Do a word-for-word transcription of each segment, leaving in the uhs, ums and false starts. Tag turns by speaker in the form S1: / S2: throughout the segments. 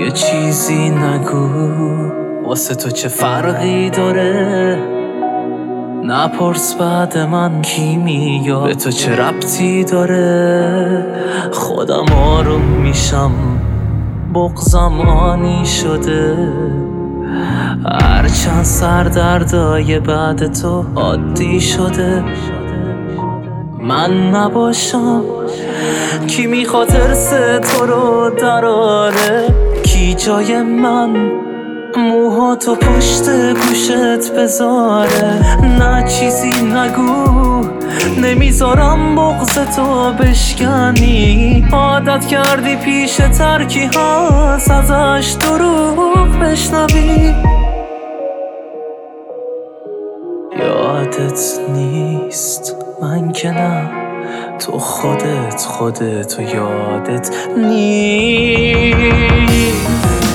S1: یه چیزی نگو واسه تو چه فرقی داره، نپرس بعد من کی میاد، به تو چه ربطی داره. خودم آروم میشم بغضم آنی شده، هرچند سردردای بعد تو عادی شده. من نباشم کی میخواد ارث تو رو دراره، کی جای من موهاتو پشت گوشت بذاره. نه چیزی نگو نمیذارم بغض تو بشکنی، عادت کردی پیش ترکی هاست ازش دروغ بشنوی. یادت نیست من که نه، تو خودت خودت و یادت نیست.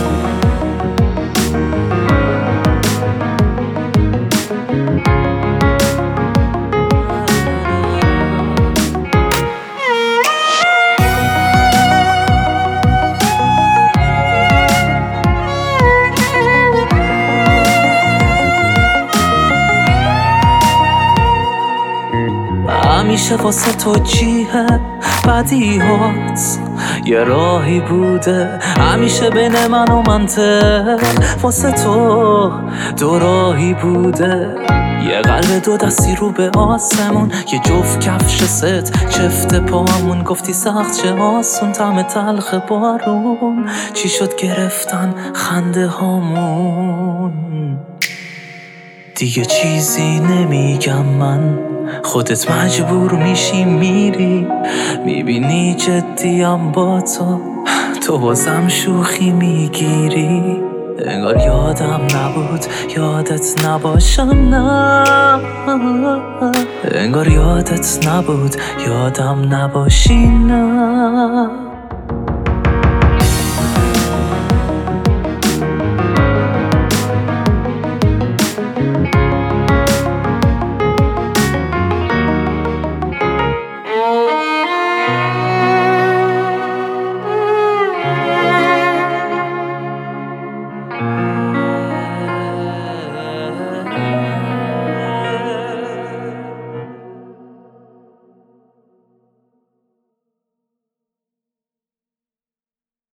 S1: همیشه واسه تو جیه بدیهات یه راهی بوده، همیشه بین من و منطق واسه تو دو راهی بوده. یه قلب دو دستی رو به آسمون، یه جفت کفش ست چفت پامون. گفتی سخت چه آسون طعم تلخ بارون، چی شد گرفتن خنده هامون. دیگه چیزی نمیگم من، خودت مجبور میشی میری، میبینی جدیم با تو، تو بازم شوخی میگیری. انگار یادم نبود یادت نباشم، نه انگار یادت نبود یادم نباشی، نه.